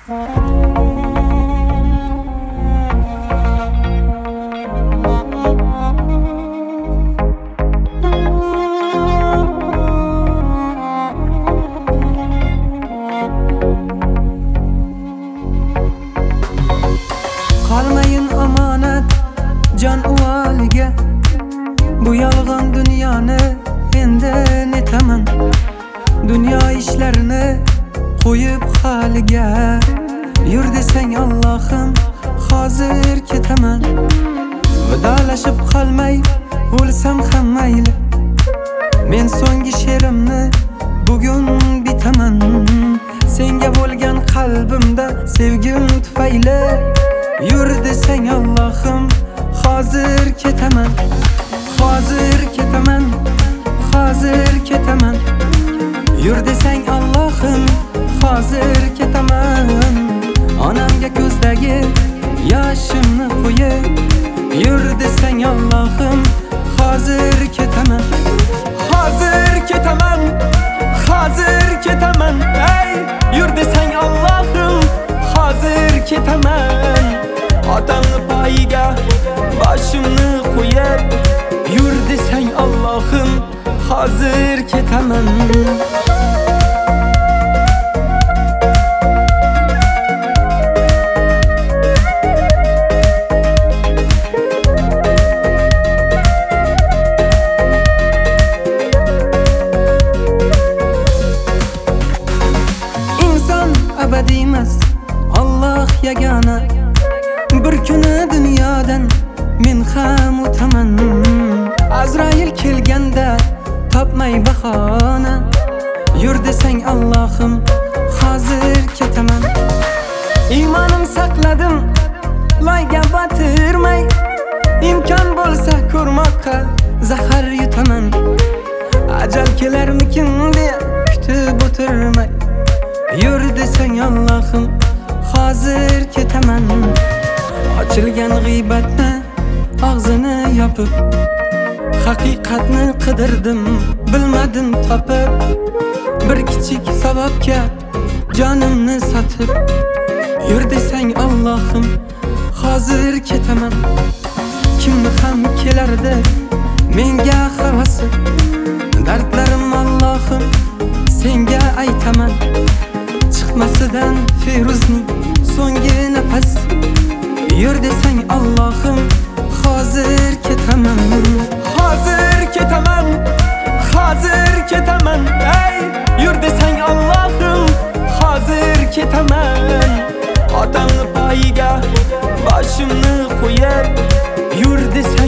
Qalmayin amanat jon uvoliga, bu yolg'on dunyoni endi netaman. Dunyo ishlarini qo'yib haliga, yur desang Allohim hozir ketaman. Vidolashib qolmay o'lsam ham mayli, men so'nggi she'rimni bugun bitaman. Senga bo'lgan qalbimda sevgim tufayli, yur desang Allohim hozir ketaman. Hozir ketaman, hozir ketaman. Yur desang Allohim hozir ketaman. Onamga ko'zdagi yoshimni qo'yib, yur desang Allohim hozir ketaman. Hozir ketaman, hozir ketaman. Ey, yur desang Allohim hozir ketaman. Otamni poyiga boshimni qo'yib, yur desang Allohim hozir ketaman. Inson abadiy emas, Alloh yagona. Bir kuni dunyodan men ham o'taman. Azrail kelganda topmay bahona, yur desang Allohim hozir ketaman. Iymonim saqladim loyga botirmay, imkon bo'lsa ko'rmoqqa zahar yutaman. Ajal kelarmikin deya kutib o'tirmay, yur desang Allohim hozir ketaman. Ochilgan g'iybatni og'zini yopib, haqiqatni qidirdim, bilmadim topib. Bir kichik savobga jonimni sotib, yur desang Allohim hozir ketaman. Kimni ham kelardi menga havasi, dardlarim Allohim senga aytaman. Chiqmasidan Feruzning so'nggi nafas, yur desang Allohim hozir ketaman. Hozir ketaman, hozir ketaman. Ey, yur desang Allohim hozir ketaman. Otamni poyiga boshimni qo'yib, yur desang